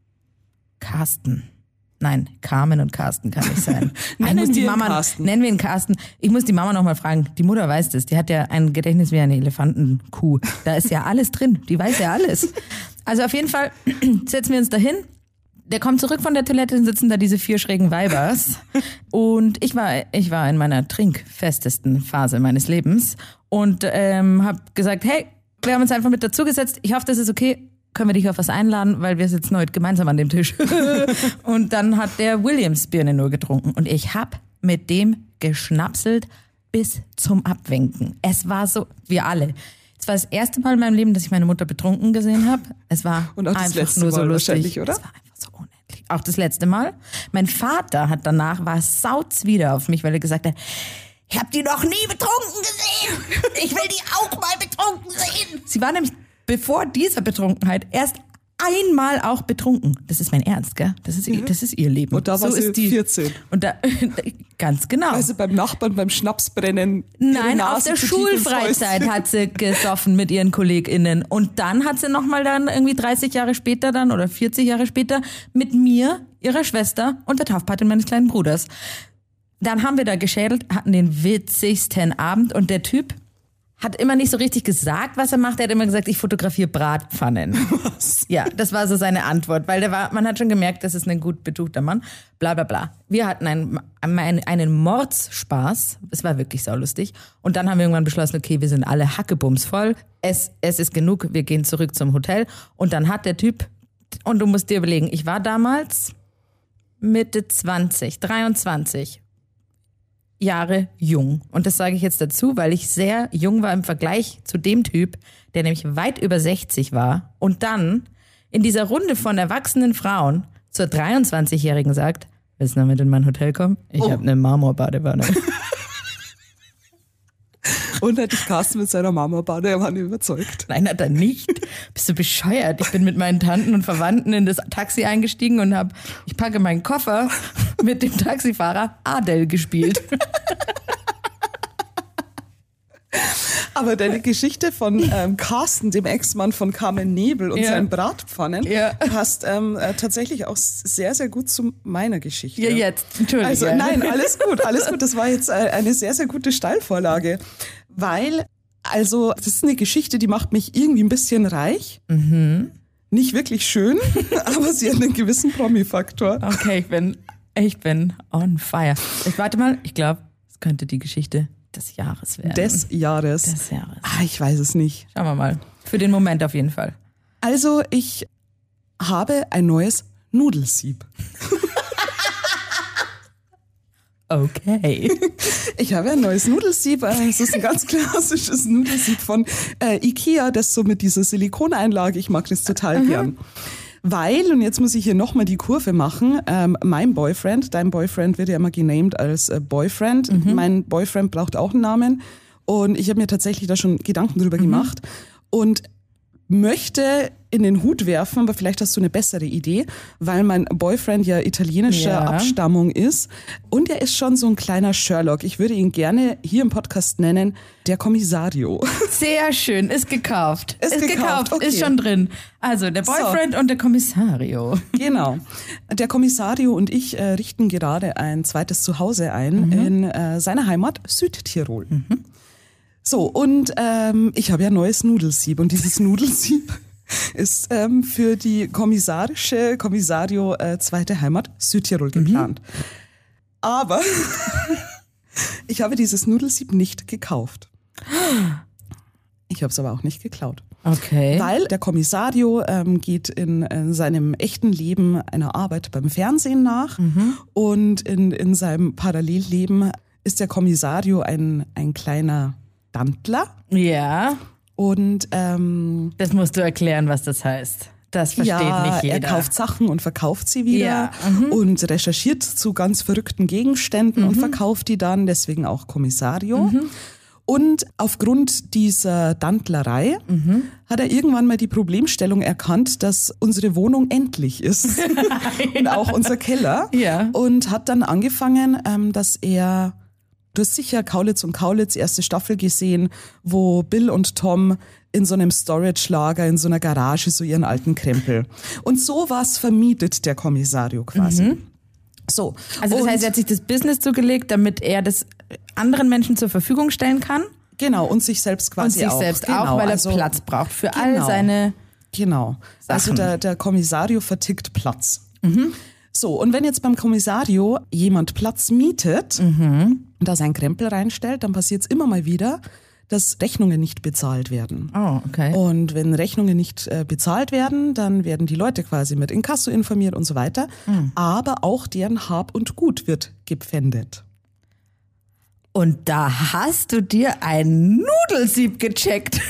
Carsten. Nein, Carmen und Carsten kann nicht sein. Ich Nennen muss die wir ihn Mama, Carsten. Nennen wir ihn Carsten. Ich muss die Mama noch mal fragen. Die Mutter weiß das. Die hat ja ein Gedächtnis wie eine Elefantenkuh. Da ist ja alles drin. Die weiß ja alles. Also auf jeden Fall setzen wir uns dahin. Der kommt zurück von der Toilette, dann sitzen da diese vier schrägen Weibers. Und ich war, ich war in meiner trinkfestesten Phase meines Lebens und ähm, habe gesagt, hey, wir haben uns einfach mit dazugesetzt. Ich hoffe, das ist okay. Können wir dich auf was einladen, weil wir sitzen heute gemeinsam an dem Tisch. Und dann hat der Williams Birne nur getrunken und ich hab mit dem geschnapselt bis zum Abwinken. Es war so, wir alle. Es war das erste Mal in meinem Leben, dass ich meine Mutter betrunken gesehen habe. Es war Und auch das einfach letzte nur so Mal lustig. wahrscheinlich, oder? Es war einfach so unendlich. Auch das letzte Mal. Mein Vater hat danach, war sauzwider auf mich, weil er gesagt hat, ich hab die noch nie betrunken gesehen. Ich will die auch mal betrunken sehen. Sie war nämlich bevor dieser Betrunkenheit erst einmal auch betrunken. Das ist mein Ernst, gell? Das ist, ihr, das ist ihr Leben. Und da war so sie ist die, vierzehn. Und da, ganz genau. Also beim Nachbarn beim Schnapsbrennen. ihre Nein, Nase auf der zu tief ins Schulfreizeit Häuschen. hat sie gesoffen mit ihren KollegInnen. Und dann hat sie nochmal dann irgendwie dreißig Jahre später dann oder vierzig Jahre später mit mir, ihrer Schwester und der Taufpatin meines kleinen Bruders. Dann haben wir da geschädelt, hatten den witzigsten Abend und der Typ hat immer nicht so richtig gesagt, was er macht. Er hat immer gesagt, ich fotografiere Bratpfannen. Was? Ja, das war so seine Antwort, weil der war, man hat schon gemerkt, das ist ein gut betuchter Mann. Bla bla bla. Wir hatten einen, einen, einen Mordsspaß. Es war wirklich saulustig. Und dann haben wir irgendwann beschlossen, okay, wir sind alle hackebums voll. Es, es ist genug, wir gehen zurück zum Hotel. Und dann hat der Typ, und du musst dir überlegen, ich war damals Mitte zwanzig, dreiundzwanzig. Jahre jung. Und das sage ich jetzt dazu, weil ich sehr jung war im Vergleich zu dem Typ, der nämlich weit über sechzig war und dann in dieser Runde von erwachsenen Frauen zur dreiundzwanzigjährigen sagt, willst du noch mit in mein Hotel kommen? Ich Oh. habe eine Marmorbadewanne. Und hätte ich Carsten mit seiner Mama Badewanne überzeugt. Nein, hat er nicht. Bist du bescheuert? Ich bin mit meinen Tanten und Verwandten in das Taxi eingestiegen und habe, ich packe meinen Koffer, mit dem Taxifahrer Adele gespielt. Aber deine Geschichte von ähm, Carsten, dem Ex-Mann von Carmen Nebel und Ja. seinen Bratpfannen, Ja. passt ähm, äh, tatsächlich auch sehr, sehr gut zu meiner Geschichte. Ja, jetzt, Entschuldigung. Also nein, alles gut, alles gut. Das war jetzt äh, eine sehr, sehr gute Steilvorlage. Weil, also, das ist eine Geschichte, die macht mich irgendwie ein bisschen reich. Mhm. Nicht wirklich schön, aber sie hat einen gewissen Promi-Faktor. Okay, ich bin, ich bin on fire. Ich warte mal, ich glaube, es könnte die Geschichte des Jahres werden. Des Jahres. Des Jahres. Ah, ich weiß es nicht. Schauen wir mal. Für den Moment auf jeden Fall. Also, ich habe ein neues Nudelsieb. Okay. Ich habe ein neues Nudelsieb. Es ist ein ganz klassisches Nudelsieb von äh, Ikea, das so mit dieser Silikoneinlage. Ich mag das total gern. Weil, und jetzt muss ich hier nochmal die Kurve machen, ähm, mein Boyfriend, dein Boyfriend wird ja immer genamed als äh, Boyfriend. Mhm. Mein Boyfriend braucht auch einen Namen. Und ich habe mir tatsächlich da schon Gedanken drüber mhm. gemacht. Und möchte in den Hut werfen, aber vielleicht hast du eine bessere Idee, weil mein Boyfriend ja italienischer Ja. Abstammung ist und er ist schon so ein kleiner Sherlock. Ich würde ihn gerne hier im Podcast nennen, der Kommissario. Sehr schön, ist gekauft. Ist gekauft, okay. Ist schon drin. Also der Boyfriend und der Kommissario. Genau. Der Kommissario und ich äh, richten gerade ein zweites Zuhause ein mhm. in äh, seiner Heimat Südtirol. Mhm. So, und ähm, ich habe ja ein neues Nudelsieb und dieses Nudelsieb ist ähm, für die kommissarische Kommissario äh, zweite Heimat Südtirol geplant. Mhm. Aber ich habe dieses Nudelsieb nicht gekauft. Ich habe es aber auch nicht geklaut. Okay. Weil der Kommissario ähm, geht in, in seinem echten Leben einer Arbeit beim Fernsehen nach mhm. und in, in seinem Parallelleben ist der Kommissario ein, ein kleiner Dantler. Ja. Und ähm, das musst du erklären, was das heißt. Das versteht ja, nicht jeder. Er kauft Sachen und verkauft sie wieder Ja, mhm. und recherchiert zu ganz verrückten Gegenständen Mhm. und verkauft die dann, deswegen auch Kommissario. Mhm. Und aufgrund dieser Dantlerei Mhm. hat er irgendwann mal die Problemstellung erkannt, dass unsere Wohnung endlich ist und auch unser Keller. Ja. Und hat dann angefangen, ähm, dass er... Du hast sicher Kaulitz und Kaulitz, erste Staffel gesehen, wo Bill und Tom in so einem Storage-Lager, in so einer Garage so ihren alten Krempel. Und sowas vermietet der Kommissario quasi. Mhm. So. Also das und heißt, er hat sich das Business zugelegt, damit er das anderen Menschen zur Verfügung stellen kann. Genau, und sich selbst quasi Und sich auch. selbst genau, auch, weil er also, Platz braucht für genau. all seine Genau. Also Sachen. der, der Kommissario vertickt Platz. Mhm. So, und wenn jetzt beim Kommissario jemand Platz mietet Mhm. und da seinen Krempel reinstellt, dann passiert es immer mal wieder, dass Rechnungen nicht bezahlt werden. Oh, okay. Und wenn Rechnungen nicht äh, bezahlt werden, dann werden die Leute quasi mit Inkasso informiert und so weiter. Mhm. Aber auch deren Hab und Gut wird gepfändet. Und da hast du dir ein Nudelsieb gecheckt.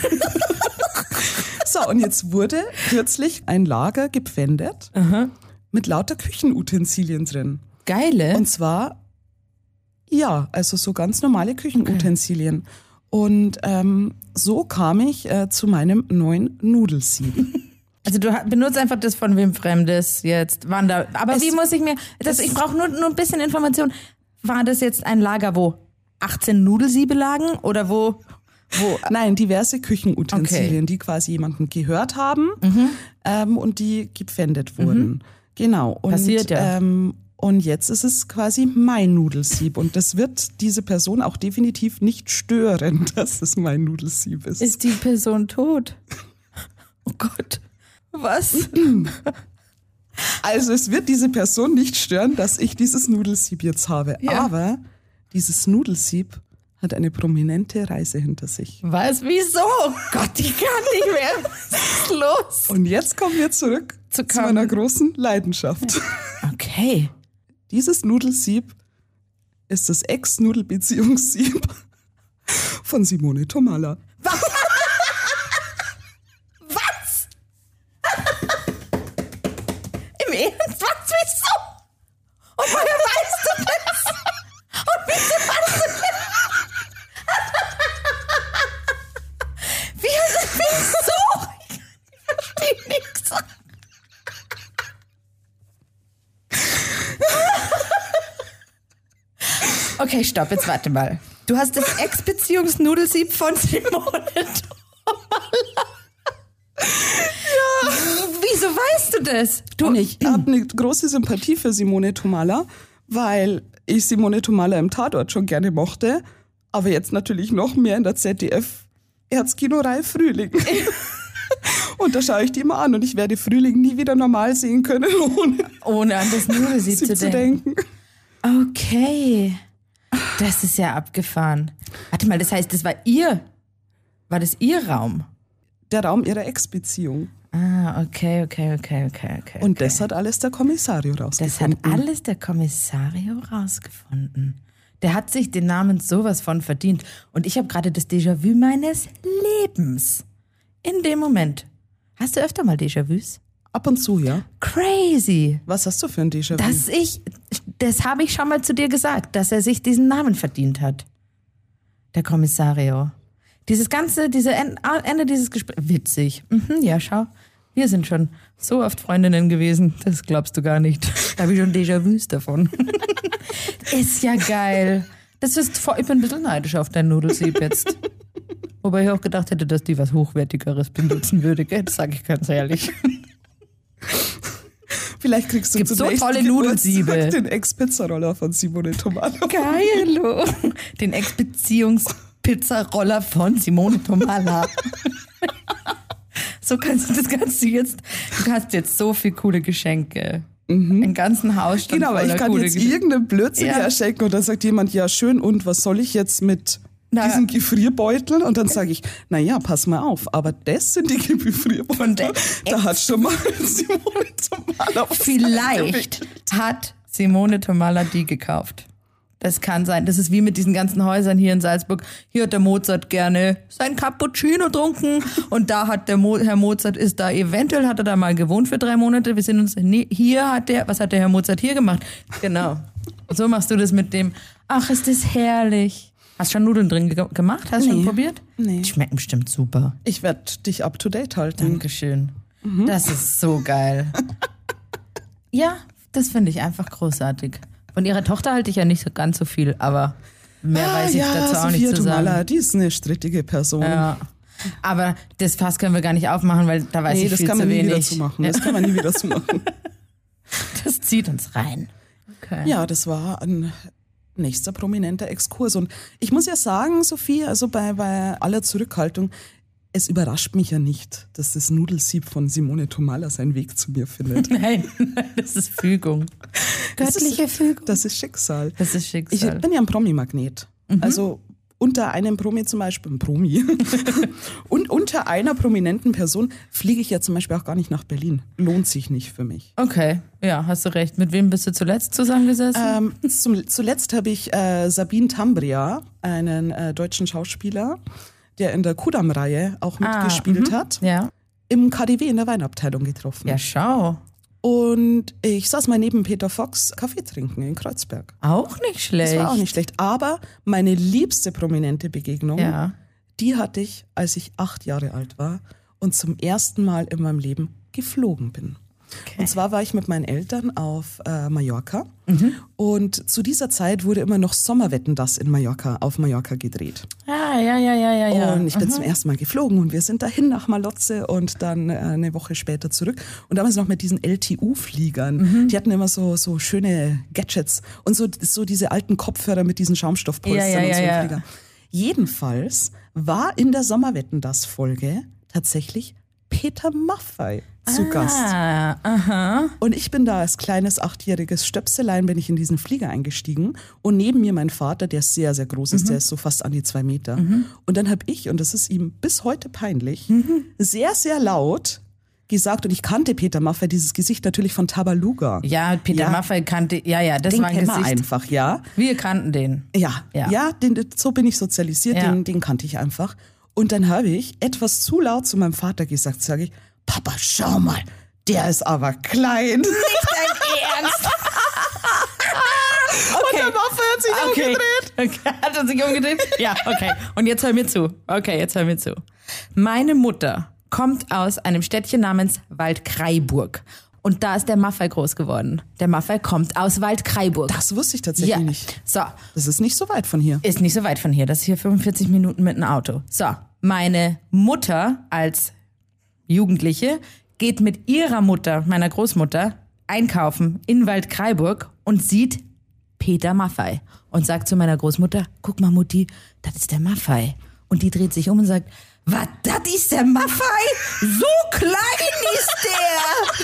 So, und jetzt wurde kürzlich ein Lager gepfändet Aha. mit lauter Küchenutensilien drin. Geile. Und zwar, ja, also so ganz normale Küchenutensilien. Okay. Und ähm, so kam ich äh, zu meinem neuen Nudelsieb. Also du ha- benutzt einfach das von wem Fremdes jetzt. Waren da, aber Es- wie muss ich mir, das, es- ich brauche nur, nur ein bisschen Information. War das jetzt ein Lager, wo achtzehn Nudelsiebe lagen oder wo, wo Nein, diverse Küchenutensilien, Okay. die quasi jemandem gehört haben Mhm. ähm, und die gepfändet wurden. Genau. Und, Passiert ja. Ähm, und jetzt ist es quasi mein Nudelsieb. Und das wird diese Person auch definitiv nicht stören, dass es mein Nudelsieb ist. ist die Person tot? Oh Gott. Was? Also es wird diese Person nicht stören, dass ich dieses Nudelsieb jetzt habe. Ja. Aber dieses Nudelsieb hat eine prominente Reise hinter sich. Was? Wieso? Oh Gott, ich kann nicht mehr. Was ist los? Und jetzt kommen wir zurück Zu zu meiner großen Leidenschaft. Okay. Dieses Nudelsieb ist das Ex-Nudelbeziehungssieb von Simone Tomalla. Was? Im Ernst? Was? Wieso? Und woher weißt du das? Und wieso hast du das? Okay, stopp, jetzt warte mal. Du hast das Ex-Beziehungsnudelsieb von Simone Tomalla. Ja. Wieso weißt du das? Du, Und ich habe eine große Sympathie für Simone Tomalla, weil ich Simone Tomalla im Tatort schon gerne mochte, aber jetzt natürlich noch mehr in der Z D F-Erzkinoreihe Frühling. Und da schaue ich die immer an und ich werde Frühling nie wieder normal sehen können, ohne, ohne an das Nudelsieb sie zu zu denken. denken. Okay, das ist ja abgefahren. Warte mal, das heißt, das war ihr, war das ihr Raum? Der Raum ihrer Ex-Beziehung. Ah, okay, okay, okay, okay, okay. Und okay. das hat alles der Kommissario Das rausgefunden. hat alles der Kommissario rausgefunden. Der hat sich den Namen sowas von verdient. Und ich habe gerade das Déjà-vu meines Lebens. In dem Moment. Hast du öfter mal Déjà-vus? Ab und zu, ja. Crazy. Was hast du für ein Déjà-vu? Dass ich, das habe ich schon mal zu dir gesagt, dass er sich diesen Namen verdient hat. Der Kommissario. Dieses ganze, diese Ende dieses Gesprächs, witzig. Mhm, ja, schau, wir sind schon so oft Freundinnen gewesen, das glaubst du gar nicht. Da habe ich schon Déjà-vus davon. Ist ja geil. Das ist, ich bin ein bisschen neidisch auf dein Nudelsieb jetzt. Wobei ich auch gedacht hätte, dass die was Hochwertigeres benutzen würde, gell? Das sage ich ganz ehrlich. Vielleicht kriegst du Gibt zum so nächsten tolle Geburtstag Nudelsiebe. den Ex-Pizzaroller von Simone Tomalla. Geilo. Den Ex-Beziehungs-Pizzaroller von Simone Tomalla. So kannst du das Ganze jetzt, du hast jetzt so viele coole Geschenke. Mhm. Einen ganzen Hausstand Genau, aber voller ich kann coole jetzt Geschenke. irgendeinen Blödsinn Ja. herschenken und dann sagt jemand, ja schön, und was soll ich jetzt mit Na. diesen Gefrierbeuteln? Und dann sage ich, naja, pass mal auf, aber das sind die Gefrierbeutel. Von der Da hat schon mal Simone Tomalla was Vielleicht eingewickelt. hat Simone Tomalla die gekauft. Das kann sein. Das ist wie mit diesen ganzen Häusern hier in Salzburg. Hier hat der Mozart gerne sein Cappuccino getrunken und da hat der Mo- Herr Mozart ist da eventuell hat er da mal gewohnt für drei Monate. Wir sind uns nee, hier hat der was hat der Herr Mozart hier gemacht? Genau. So machst du das mit dem. Ach, ist das herrlich. Hast du schon Nudeln drin ge- gemacht? Hast du schon Nee. probiert? Nee. Die schmecken bestimmt super. Ich werde dich up to date halten. Dankeschön. Das ist so geil. Ja, das finde ich einfach großartig. Von ihrer Tochter halte ich ja nicht so ganz so viel, aber mehr Ah, weiß ich ja, dazu auch Sophia nicht zu sagen. Tomalla, die ist eine strittige Person. Ja. Aber das Fass können wir gar nicht aufmachen, weil da weiß Nee, ich das viel kann zu man nie wenig. wieder zu machen. Das kann man nie wieder zu machen. Das zieht uns rein. Okay. Ja, das war ein nächster prominenter Exkurs. Und ich muss ja sagen, Sophie, also bei, bei aller Zurückhaltung, es überrascht mich ja nicht, dass das Nudelsieb von Simone Tomalla seinen Weg zu mir findet. Nein, das ist Fügung. Göttliche das ist, Fügung. Das ist Schicksal. Das ist Ich Schicksal. bin ja ein Promi-Magnet. Also unter einem Promi zum Beispiel, ein Promi, und unter einer prominenten Person fliege ich ja zum Beispiel auch gar nicht nach Berlin. Lohnt sich nicht für mich. Okay, ja, hast du recht. Mit wem bist du zuletzt zusammengesessen? Ähm, zum, zuletzt habe ich äh, Sabine Tambria, einen äh, deutschen Schauspieler, der in der Kudam-Reihe auch mitgespielt Ah, hat, ja. im K D W in der Weinabteilung getroffen. Ja, schau. Und ich saß mal neben Peter Fox Kaffee trinken in Kreuzberg. Auch nicht schlecht. Das war auch nicht schlecht. Aber meine liebste prominente Begegnung, Ja. die hatte ich, als ich acht Jahre alt war und zum ersten Mal in meinem Leben geflogen bin. Okay. Und zwar war ich mit meinen Eltern auf äh, Mallorca Mhm. und zu dieser Zeit wurde immer noch Sommerwetten, das in Mallorca, auf Mallorca gedreht. Ah, ja, ja, ja, ja, ja. Und ich bin zum ersten Mal geflogen und wir sind dahin nach Malotze und dann äh, eine Woche später zurück. Und damals noch mit diesen L T U-Fliegern. Mhm. Die hatten immer so, so schöne Gadgets und so, so diese alten Kopfhörer mit diesen Schaumstoffpolstern Ja, ja, und so ja, im ja. Flieger. Jedenfalls war in der Sommerwetten-das-Folge tatsächlich Peter Maffay zu Gast. Ah, aha. Und ich bin da als kleines achtjähriges Stöpselein bin ich in diesen Flieger eingestiegen und neben mir mein Vater, der sehr, sehr groß ist, Mhm. der ist so fast an die zwei Meter. Und dann habe ich, und das ist ihm bis heute peinlich, Mhm. sehr, sehr laut gesagt, und ich kannte Peter Maffay, dieses Gesicht natürlich von Tabaluga. Ja, Peter Ja. Maffay kannte, ja, ja, das Den war ein kennt man Gesicht. einfach, ja. Wir kannten den. Ja, Ja. ja, den, so bin ich sozialisiert, Ja. den, den kannte ich einfach. Und dann habe ich etwas zu laut zu meinem Vater gesagt, sage ich, Papa, schau mal, der ist aber klein. Nicht dein Ernst. Und der Maffay hat sich Okay. umgedreht. Okay. Hat er sich umgedreht? Ja, okay. Und jetzt hör mir zu. Okay, jetzt hör mir zu. Meine Mutter kommt aus einem Städtchen namens Waldkraiburg. Und da ist der Maffei groß geworden. Der Maffei kommt aus Waldkraiburg. Das wusste ich tatsächlich ja. nicht. So. Das ist nicht so weit von hier. Ist nicht so weit von hier. Das ist hier fünfundvierzig Minuten mit einem Auto. So. Meine Mutter als Jugendliche geht mit ihrer Mutter, meiner Großmutter, einkaufen in Waldkraiburg und sieht Peter Maffei. Und sagt zu meiner Großmutter, guck mal Mutti, das ist der Maffei. Und die dreht sich um und sagt, was, das ist der Maffei? So klein ist der!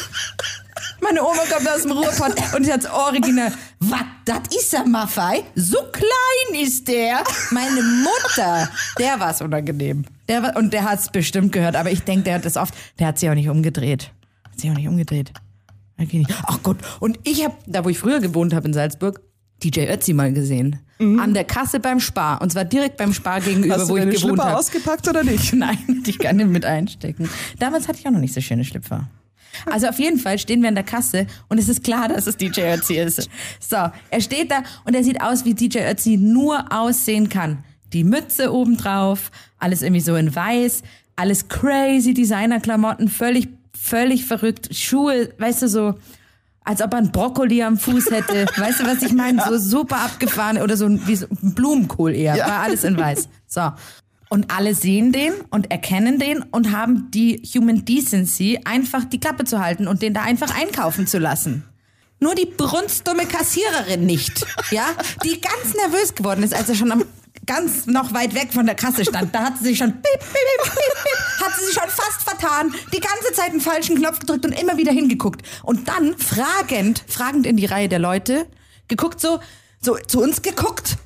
Meine Oma kommt aus dem Ruhrpott und sie hat's original. Was, das ist der Maffei? So klein ist der! Meine Mutter, der war's unangenehm. Der war, und der hat's bestimmt gehört, aber ich denke, der hat das oft, der hat sich auch nicht umgedreht. Hat sich auch nicht umgedreht. Okay, nicht. Ach Gott, und ich habe, da wo ich früher gewohnt habe in Salzburg, D J Ötzi mal gesehen. Mhm. An der Kasse beim Spar. Und zwar direkt beim Spar gegenüber, Hast wo du deine ich gewohnt habe. Schlüpper ausgepackt oder nicht? Nein, ich kann den mit einstecken. Damals hatte ich auch noch nicht so schöne Schlüpfer. Also auf jeden Fall stehen wir an der Kasse und es ist klar, dass es D J Ötzi ist. So, er steht da und er sieht aus, wie D J Ötzi nur aussehen kann. Die Mütze obendrauf, alles irgendwie so in weiß, alles crazy Designerklamotten, völlig, völlig verrückt. Schuhe, weißt du, so... als ob er einen Brokkoli am Fuß hätte. Weißt du, was ich meine? So super abgefahren oder so ein, wie so ein Blumenkohl eher. Ja. War alles in weiß. So. Und alle sehen den und erkennen den und haben die Human Decency, einfach die Klappe zu halten und den da einfach einkaufen zu lassen. Nur die brunstdumme Kassiererin nicht. Ja? Die ganz nervös geworden ist, als er schon am ganz noch weit weg von der Kasse stand. Da hat sie sich schon, piep, piep, piep, piep, hat sie sich schon fast vertan, die ganze Zeit einen falschen Knopf gedrückt und immer wieder hingeguckt. Und dann fragend, fragend in die Reihe der Leute, geguckt so, so zu uns geguckt.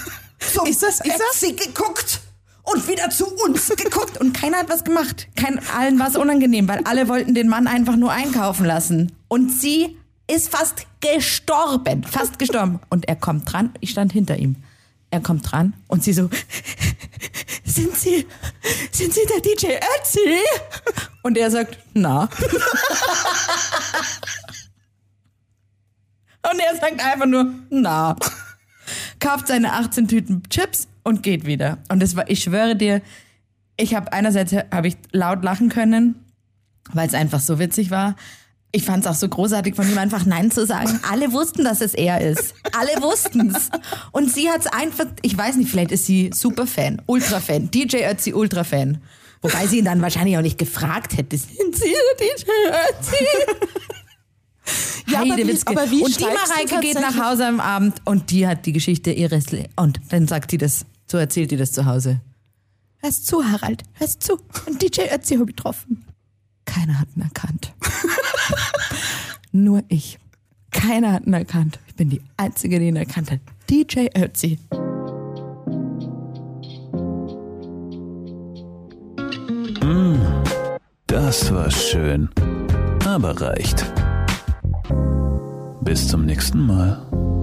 So, ist das, ist das? Sie geguckt und wieder zu uns geguckt und keiner hat was gemacht. Kein, allen war es unangenehm, weil alle wollten den Mann einfach nur einkaufen lassen. Und sie ist fast gestorben, fast gestorben. Und er kommt dran, ich stand hinter ihm. Er kommt dran und sie so, sind Sie, sind Sie der D J Ötzi? Und er sagt, na. Und er sagt einfach nur, na. Kauft seine achtzehn Tüten Chips und geht wieder. Und das war, ich schwöre dir, ich habe einerseits habe ich laut lachen können, weil es einfach so witzig war. Ich fand es auch so großartig von ihm, einfach Nein zu sagen. Alle wussten, dass es er ist. Alle wussten's. Und sie hat's einfach, ich weiß nicht, vielleicht ist sie Superfan, Ultrafan, D J Ötzi Ultrafan. Wobei sie ihn dann wahrscheinlich auch nicht gefragt hätte, sind Sie der D J Ötzi? Ja, aber wie, aber wie und die Mareike geht nach Hause am Abend und die hat die Geschichte ihres Le- und dann sagt sie das, so erzählt die das zu Hause. Hörst zu, Harald, hörst zu. Und D J Ötzi habe ich getroffen. Keiner hat ihn erkannt. Nur ich. Keiner hat ihn erkannt. Ich bin die Einzige, die ihn erkannt hat. D J Ötzi. Das war schön, aber reicht. Bis zum nächsten Mal.